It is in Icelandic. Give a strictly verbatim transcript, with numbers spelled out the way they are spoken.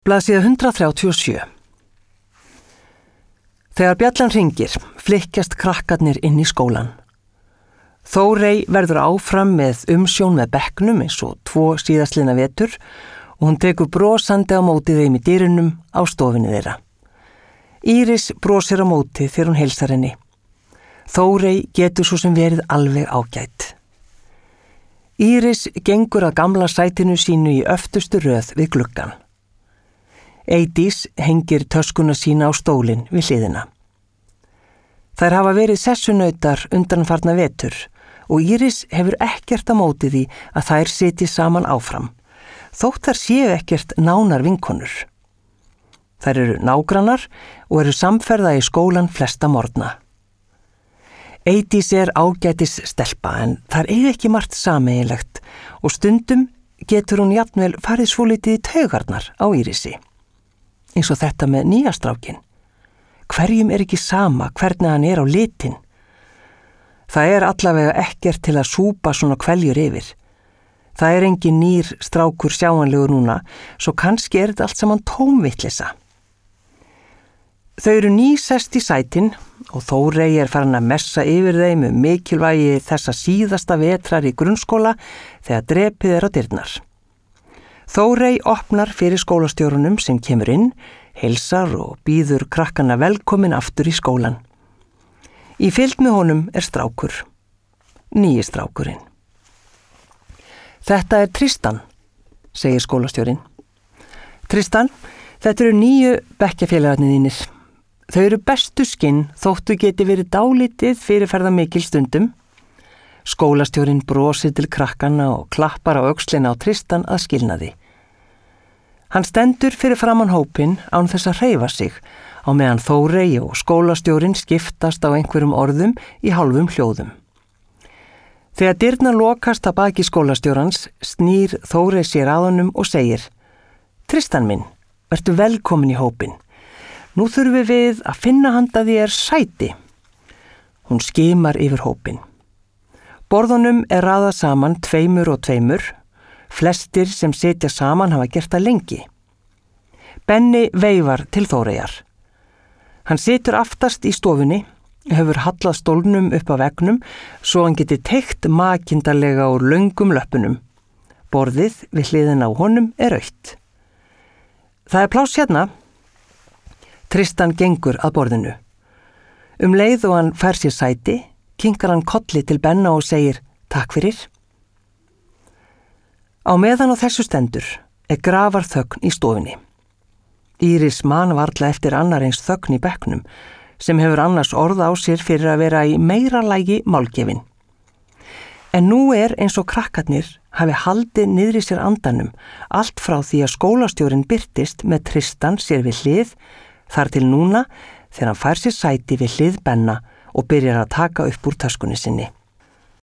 Blaðsíða hundrað þrjátíu og sjö. Þegar bjallan hringir, flykkjast krakkarnir inn í skólan. Þórey verður áfram með umsjón með bekknum eins og tvo síðastliðna vetur og hún tekur brosandi á móti þeim í dyrunum á stofinni þeirra. Íris brosir á móti þegar hún heilsar henni. Þórey getur svo sem verið alveg ágætt. Íris gengur að gamla sætinu sínu í öftustu röð við gluggann. Eydís hengir töskuna sína á stólinn við hliðina. Þær hafa verið sessunautar undanfarna vetur og Íris hefur ekkert á móti því að þær sitji saman áfram, þótt þær séu ekkert nánar vinkonur. Þær eru nágrannar og eru samferða í skólan flesta morgna. Eydís er ágætis stelpa en þar eiga ekki margt sameiginlegt og stundum getur hún jafnvel farið svolítið í taugarnar á Írisi. Eins og þetta með nýja strákin. Hverjum er ekki sama hvernig hann er á litin? Það er allavega ekkert til að súpa svona kveljur yfir. Það er engin nýr strákur sjáanlegur núna, svo kannski er þetta allt saman tómvitleysa. Þau eru nýsest í sætin og Þórey er farin að messa yfir þeim um mikilvægi þessa síðasta vetrar í grunnskóla þegar drepið er á dyrnar. Þórey opnar fyrir skólastjórunum sem kemur inn, heilsar og býður krakkana velkomin aftur í skólan. Í fylgd með honum er strákur, nýi strákurinn. Þetta er Tristan, segir skólastjórinn. Tristan, þetta eru nýju bekkjafélagarnir þínir. Þau eru bestu skinn þóttu geti verið dálítið fyrirferða mikil stundum. Skólastjórinn brosir til krakkana og klappar á öxlina á Tristan að skilnaði. Hann stendur fyrir framan hópinn án þess að hreyfa sig á meðan Þórey og skólastjórinn skiptast á einhverjum orðum í hálfum hljóðum. Þegar dyrnar lokast að baki skólastjórans snýr Þórey sér að honum og segir: Tristan minn, vertu velkomin í hópinn. Nú þurfum við að finna handa þér sæti. Hún skimar yfir hópinn. Borðunum er raðað saman tveimur og tveimur. Flestir sem sitja saman hafa gert það lengi. Benni veifar til Þóreyjar. Hann situr aftast í stofunni, hefur hallað stólnum upp af veggnum svo hann geti teygt makindarlega úr löngum löppunum. Borðið við hliðina á honum er autt. Það er pláss hérna. Tristan gengur að borðinu. Um leið og hann fær sér sæti, kinkar hann kolli til Benna og segir takk fyrir. Á meðan á þessu stendur er grafar þögn í stofunni. Íris man varla eftir annar eins þögn í bekknum sem hefur annars orð á sér fyrir að vera í meira lagi málgefin. En nú er eins og krakkarnir hafi haldið niðri sér andanum allt frá því að skólastjórinn birtist með Tristan sér við hlið þar til núna þegar hann fær sér sæti við hlið Benna og byrjar að taka upp úr töskunni sinni.